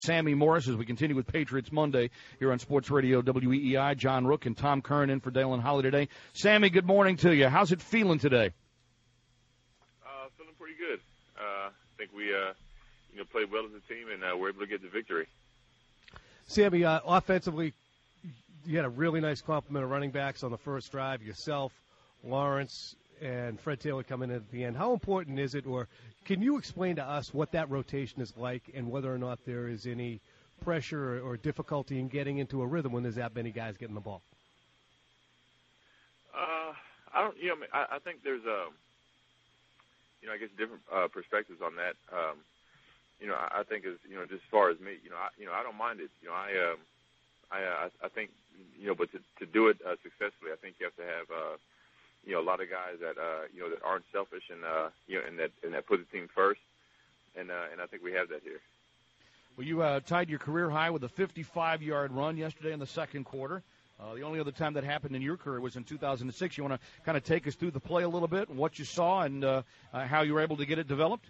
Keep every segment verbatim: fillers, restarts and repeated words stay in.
Sammy Morris as we continue with Patriots Monday here on Sports Radio W E E I. John Rook and Tom Curran in for Dale and Holly today. Sammy, good morning to you. How's it feeling today? Uh, feeling pretty good. Uh, I think we uh, you know, played well as a team, and uh, we're able to get the victory. Sammy, uh, offensively, you had a really nice complement of running backs on the first drive. Yourself, Lawrence, and Fred Taylor coming in at the end. How important is it, or can you explain to us what that rotation is like and whether or not there is any pressure or, or difficulty in getting into a rhythm when there's that many guys getting the ball? Uh, I don't. You know, I, I think there's a, you know, I guess different uh, perspectives on that. Um, you know, I, I think as you know, just as far as me, you know, I, you know, I don't mind it. You know, I, um, I, uh, I think, you know, but to, to do it uh, successfully, I think you have to have. Uh, You know, a lot of guys that uh, you know that aren't selfish and uh, you know and that and that put the team first, and uh, and I think we have that here. Well, you uh, tied your career high with a fifty-five-yard run yesterday in the second quarter. Uh, the only other time that happened in your career was in two thousand six. You want to kind of take us through the play a little bit and what you saw and uh, uh, how you were able to get it developed?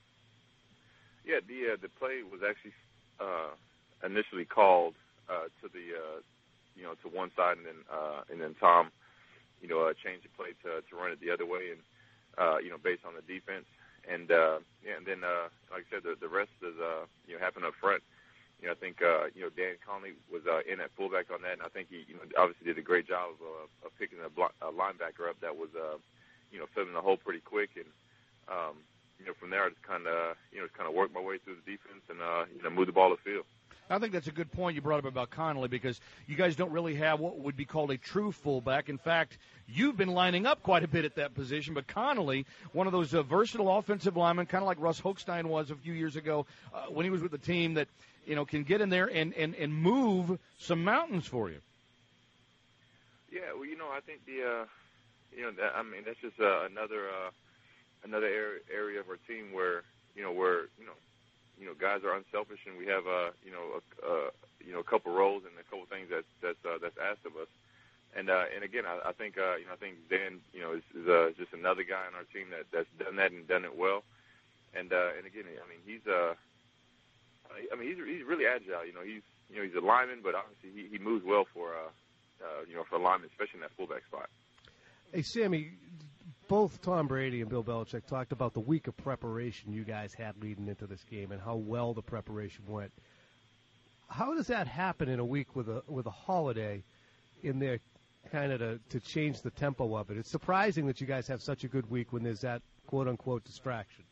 Yeah, the uh, the play was actually uh, initially called uh, to the uh, you know to one side, and then uh, and then Tom. you know, uh, change the play to, to run it the other way, and, uh, you know, based on the defense. And, uh, yeah, and then, uh, like I said, the, the rest is, uh, you know, happened up front. You know, I think, uh, you know, Dan Conley was uh, in at fullback on that, and I think he, you know, obviously did a great job of, uh, of picking a, block, a linebacker up that was, uh, you know, filling the hole pretty quick. And, um, you know, from there I just kind of, you know, just kind of worked my way through the defense and, uh, you know, moved the ball to the field. I think that's a good point you brought up about Connolly because you guys don't really have what would be called a true fullback. In fact, you've been lining up quite a bit at that position, but Connolly, one of those uh, versatile offensive linemen, kind of like Russ Hochstein was a few years ago uh, when he was with the team that, you know, can get in there and, and, and move some mountains for you. Yeah, well, you know, I think the, uh, you know, that, I mean, that's just uh, another uh, another area, area of our team where, you know, where, you know, you know, guys are unselfish, and we have, uh, you know, a, uh, you know, a couple roles and a couple things that that's uh, that's asked of us. And uh, and again, I, I think, uh, you know, I think Dan, you know, is, is uh, just another guy on our team that that's done that and done it well. And uh, and again, I mean, he's, uh, I mean, he's he's really agile. You know, he's you know he's a lineman, but obviously he, he moves well for, uh, uh, you know, for a lineman, especially in that fullback spot. Hey, Sammy. Both Tom Brady and Bill Belichick talked about the week of preparation you guys had leading into this game and how well the preparation went. How does that happen in a week with a with a holiday in there kind of to, to change the tempo of it? It's surprising that you guys have such a good week when there's that quote-unquote distraction.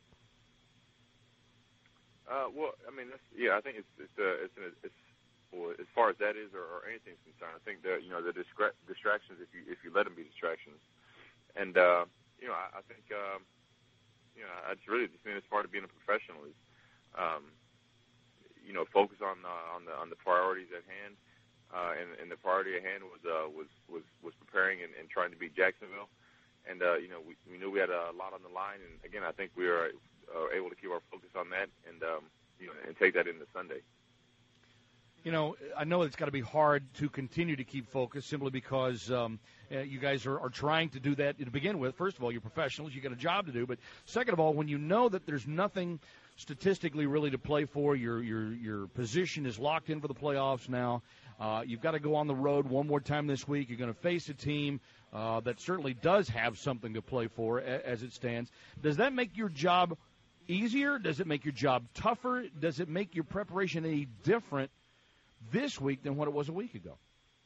Uh, well, I mean, that's, yeah, I think it's it's, uh, it's, it's well, as far as that is or, or anything's concerned, I think that, you know, the distra- distractions, if you if you let them be distractions. And, uh, you know, I, I think, um, you know, I just really just think it's part of being a professional is, um, you know, focus on uh, on the on the priorities at hand, uh, and, and the priority at hand was uh, was, was was preparing and, and trying to beat Jacksonville, and uh, you know, we, we knew we had a lot on the line, and again, I think we were uh, able to keep our focus on that, and um, you know, and take that into Sunday. You know, I know it's got to be hard to continue to keep focus simply because um, uh, you guys are, are trying to do that to begin with. First of all, you're professionals. You got a job to do. But second of all, when you know that there's nothing statistically really to play for, your your your position is locked in for the playoffs now. Uh, you've got to go on the road one more time this week. You're going to face a team uh, that certainly does have something to play for a, as it stands. Does that make your job easier? Does it make your job tougher? Does it make your preparation any different this week than what it was a week ago?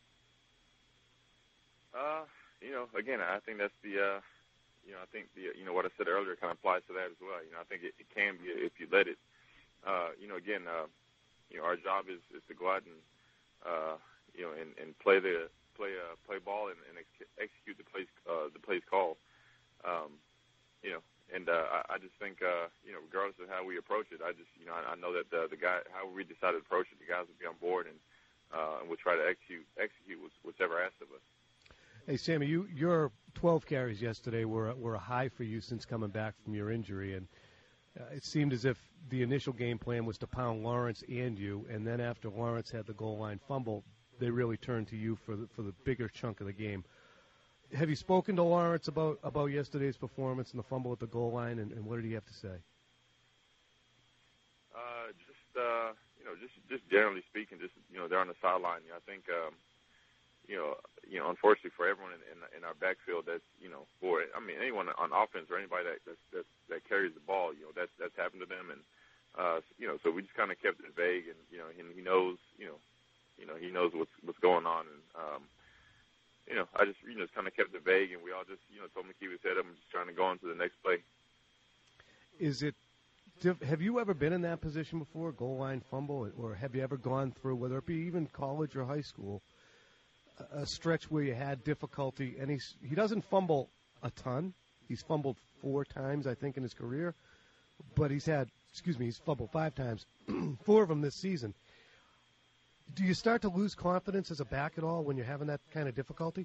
Uh, you know, again, I think that's the, uh, you know, I think the, you know, what I said earlier kind of applies to that as well. You know, I think it, it can be if you let it. Uh, you know, again, uh, you know, our job is, is to go out and, uh, you know, and, and play the play uh, play ball and, and ex- execute the plays uh, the plays called. Um, you know, and uh, I, I just think, uh, you know, regardless of how we approach it, I just, you know, I, I know that the, the guy, how we decide to approach it, the guys will be on board, and uh, and we'll try to execute execute whatever asked of us. Hey, Sammy, you your twelve carries yesterday were were a high for you since coming back from your injury, and uh, it seemed as if the initial game plan was to pound Lawrence and you, and then after Lawrence had the goal line fumble, they really turned to you for the, for the bigger chunk of the game. Have you spoken to Lawrence about, about yesterday's performance and the fumble at the goal line, and, and what did he have to say? Uh, just, uh, you know, know, just just generally speaking, just you know, they're on the sideline. You know, I think, um, you know, you know, unfortunately for everyone in, in, in our backfield, that's you know, for I mean, anyone on offense or anybody that that that, that carries the ball, you know, that's that's happened to them, and uh, you know, so we just kind of kept it vague, and you know, and he knows, you know, you know, he knows what's what's going on, and um, you know, I just you know, just kind of kept it vague, and we all just you know, told him to keep his head up and just trying to go on to the next play. Is it? Have you ever been in that position before, goal line fumble, or have you ever gone through, whether it be even college or high school, a stretch where you had difficulty? And he's he doesn't fumble a ton. He's fumbled four times, I think, in his career, but he's had, excuse me, he's fumbled five times, four of them this season. Do you start to lose confidence as a back at all when you're having that kind of difficulty?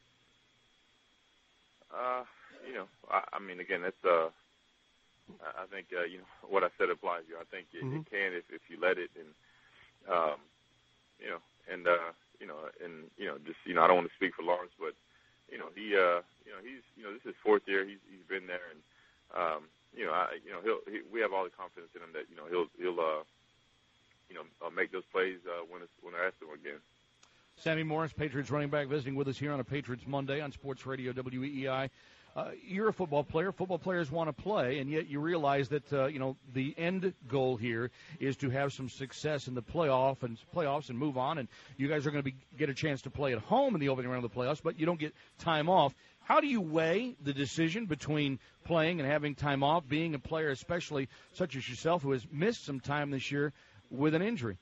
Uh, you know, I, I mean, again, that's uh. I think uh, you know what I said applies. You know, I think it, mm-hmm. it can if, if you let it, and um, you know, and uh, you know, and you know, just you know, I don't want to speak for Lawrence, but you know, he, uh, you know, he's, you know, this is his fourth year. He's he's been there, and um, you know, I, you know, he'll he, we have all the confidence in him that you know he'll he'll uh, you know uh, make those plays uh, when it's when I ask him again. Sammy Morris, Patriots running back, visiting with us here on a Patriots Monday on Sports Radio W E E I. Uh, you're a football player. Football players want to play, and yet you realize that uh, you know the end goal here is to have some success in the playoff and playoffs and move on. And you guys are going to be get a chance to play at home in the opening round of the playoffs, but you don't get time off. How do you weigh the decision between playing and having time off, being a player, especially such as yourself, who has missed some time this year with an injury?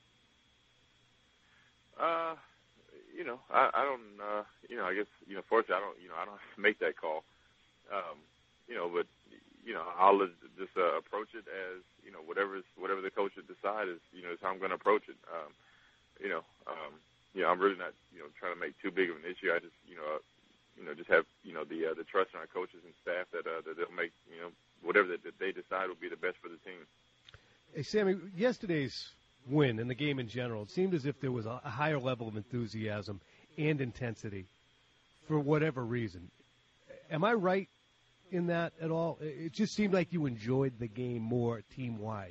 Uh. You know, I, I don't, uh, you know, I guess, you know, fortunately, I don't, you know, I don't have to make that call. Um, you know, but, you know, I'll just uh, approach it as, you know, whatever whatever the coach would decide is, you know, is how I'm going to approach it. Um, you know, um, you know, I'm really not, you know, trying to make too big of an issue. I just, you know, uh, you know, just have, you know, the uh, the trust in our coaches and staff that uh, that they'll make, you know, whatever that, that they decide will be the best for the team. Hey, Sammy, yesterday's win and the game in general, it seemed as if there was a higher level of enthusiasm and intensity for whatever reason. Am I right in that at all? It just seemed like you enjoyed the game more team-wide.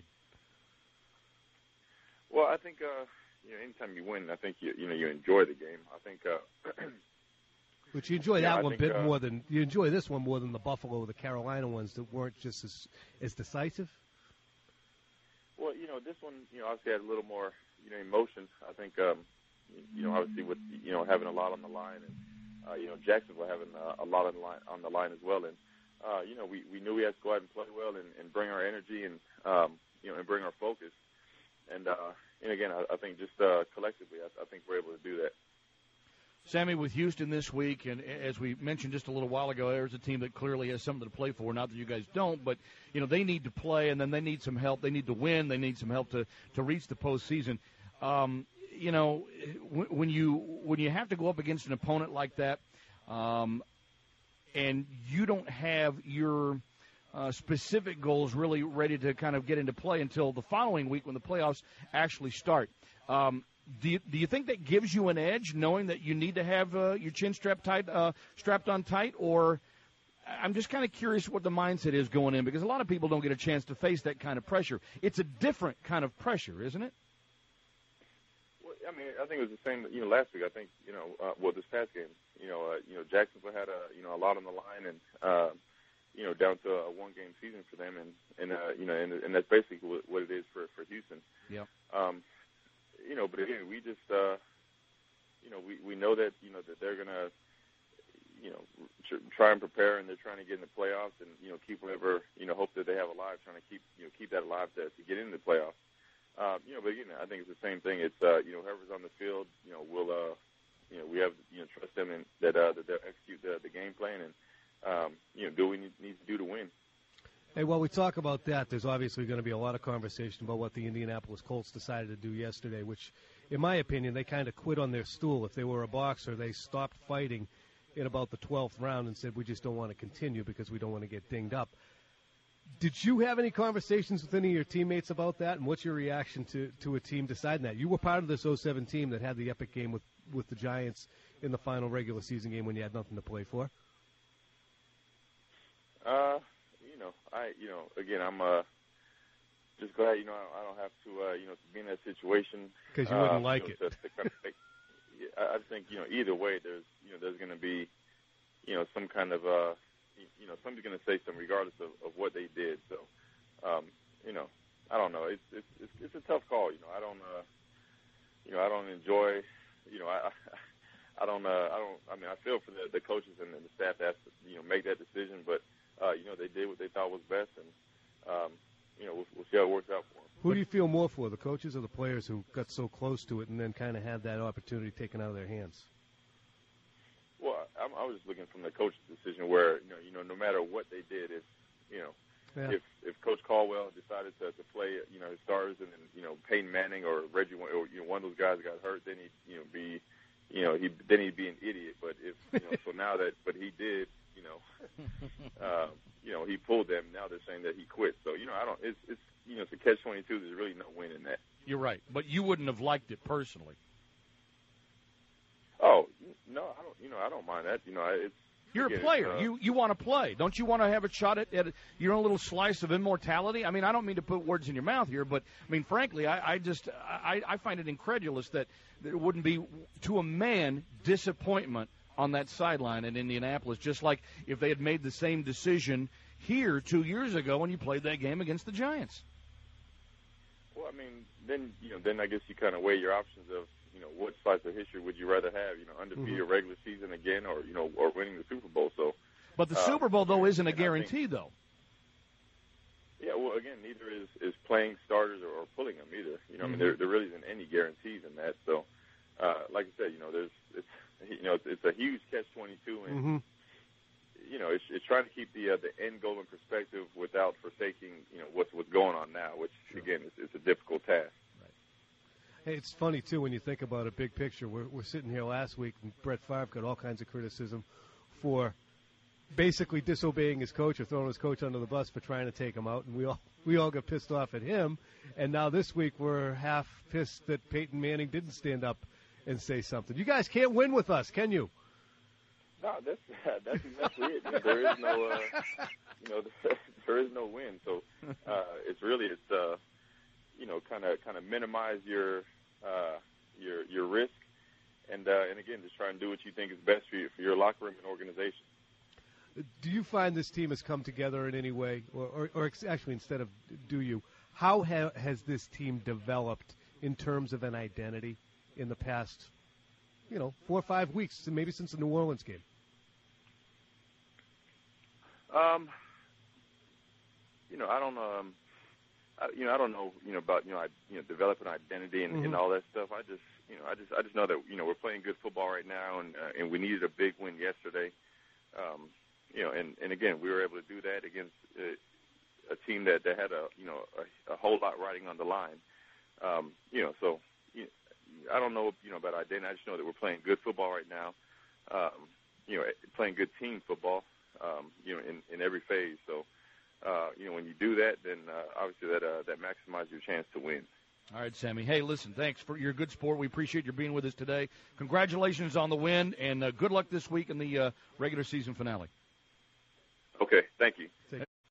Well, I think uh, you know, anytime you win, I think you you know you enjoy the game. I think. Uh, But you enjoy yeah, that I one think, bit uh, more than you enjoy this one more than the Buffalo or the Carolina ones that weren't just as as decisive. Well, you know, this one, you know, obviously had a little more, you know, emotion. I think, um, you know, obviously with, you know, having a lot on the line, and uh, you know, Jacksonville having uh, a lot on the line on the line as well, and uh, you know, we, we knew we had to go out and play well and, and bring our energy and um, you know, and bring our focus, and uh, and again, I, I think just uh, collectively, I, I think we're able to do that. Sammy, with Houston this week, and as we mentioned just a little while ago, there's a team that clearly has something to play for. Not that you guys don't, but, you know, they need to play, and then they need some help. They need to win. They need some help to, to reach the postseason. Um, you know, when you when you have to go up against an opponent like that, um, and you don't have your uh, specific goals really ready to kind of get into play until the following week when the playoffs actually start, um, Do you, do you think that gives you an edge, knowing that you need to have uh, your chin strapped tight, uh, strapped on tight? Or I'm just kind of curious what the mindset is going in, because a lot of people don't get a chance to face that kind of pressure. It's a different kind of pressure, isn't it? Well, I mean, I think it was the same. You know, last week, I think, you know, uh, well, this past game, you know, uh, you know, Jacksonville had a, you know, a lot on the line, and uh, you know, down to a one-game season for them, and and uh, you know, and, and that's basically what, what it is for for Houston. Yeah. Um, You know, but again, we just, uh, you know, we, we know that, you know, that they're going to, you know, try and prepare, and they're trying to get in the playoffs and, you know, keep whatever, you know, hope that they have alive, trying to keep, you know, keep that alive to, to get into the playoffs. Uh, you know, but, again, I think it's the same thing. It's, uh, you know, whoever's on the field, you know, we'll, uh, you know, we have, you know, trust them in that, uh, that they'll execute the, the game plan and, um, you know, do what we need, need to do to win. Hey, while we talk about that, there's obviously going to be a lot of conversation about what the Indianapolis Colts decided to do yesterday, which, in my opinion, they kind of quit on their stool. If they were a boxer, they stopped fighting in about the twelfth round and said, we just don't want to continue because we don't want to get dinged up. Did you have any conversations with any of your teammates about that, and what's your reaction to, to a team deciding that? You were part of this oh seven team that had the epic game with, with the Giants in the final regular season game when you had nothing to play for. Uh... You know, I, you know, again, I'm, uh, just glad, you know, I, I don't have to, uh, you know, to be in that situation. Because you wouldn't uh, like you it. know, to, to kind of make, I think, you know, either way, there's, you know, there's going to be, you know, some kind of, uh, you know, somebody's going to say something regardless of, of what they did. So, um, you know, I don't know. It's, it's it's it's a tough call. You know, I don't, uh, you know, I don't enjoy, you know, I, I don't, uh, I don't. I mean, I feel for the, the coaches and the staff that has to, you know, make that decision. But, uh, you know, they did what they thought was best, and, um, you know, we'll, we'll see how it works out for them. Who do you feel more for, the coaches or the players who got so close to it and then kind of had that opportunity taken out of their hands? Well, I, I was just looking from the coach's decision where, you know, you know, no matter what they did, if, you know, yeah. if if Coach Caldwell decided to, to play, you know, his stars and then, you know, Peyton Manning or Reggie, or, you know, one of those guys got hurt, then he'd, you know, be, you know, he then he'd be an idiot. But if, you know, so now that, but he did, you know, uh, you know, he pulled them. Now they're saying that he quit. So, you know, I don't, it's, it's, you know, it's a catch twenty-two. There's really no win in that. You're right. But you wouldn't have liked it personally. Oh, no, I don't, you know, I don't mind that. You know, it's, You're again, a player. Uh, you you want to play. Don't you want to have a shot at, at your own little slice of immortality? I mean, I don't mean to put words in your mouth here, but, I mean, frankly, I, I just I, I find it incredulous that there wouldn't be, to a man, disappointment on that sideline in Indianapolis, just like if they had made the same decision here two years ago when you played that game against the Giants. Well, I mean, then, you know, then I guess you kind of weigh your options of, you know, what slice of history would you rather have, you know, undefeated mm-hmm. regular season again or, you know, or winning the Super Bowl. So, But the uh, Super Bowl, though, isn't a guarantee, think, though. Yeah, well, again, neither is, is playing starters or, or pulling them either. You know, mm-hmm. I mean, there, there really isn't any guarantees in that. So, uh, like I said, you know, there's, it's, you know, it's, it's a huge catch twenty-two, and, mm-hmm. you know, it's, it's trying to keep the uh, the end goal in perspective without forsaking, you know, what's what's going on now, which, sure. again, is it's a difficult task. Hey, it's funny, too, when you think about a big picture. We're, we're sitting here last week, and Brett Favre got all kinds of criticism for basically disobeying his coach or throwing his coach under the bus for trying to take him out, and we all we all got pissed off at him. And now this week we're half pissed that Peyton Manning didn't stand up and say something. You guys can't win with us, can you? No, that's that's exactly it. You know, there is no, uh, you know, there is no win. So uh, it's really it's uh, you know, kind of kind of minimize your uh, your your risk, and uh, and again, just try and do what you think is best for you, for your locker room and organization. Do you find this team has come together in any way, or, or, or actually, instead of do you, how ha- has this team developed in terms of an identity in the past, you know, four or five weeks, maybe since the New Orleans game? Um, you know, I don't, um, I, you know, I don't know, you know, about you know, I, you know, developing identity and, mm-hmm. and all that stuff. I just, you know, I just, I just know that you know we're playing good football right now, and uh, and we needed a big win yesterday. Um, you know, and, and again, we were able to do that against uh, a team that, that had a, you know, a, a whole lot riding on the line. Um, you know, so you know, I don't know, you know, about identity. I just know that we're playing good football right now. Um, you know, playing good team football. Um, you know, in, in every phase. So, uh, you know, when you do that, then uh, obviously that uh, that maximizes your chance to win. All right, Sammy. Hey, listen, thanks for your good sport. We appreciate you being with us today. Congratulations on the win, and uh, good luck this week in the uh, regular season finale. Okay, thank you. Take care.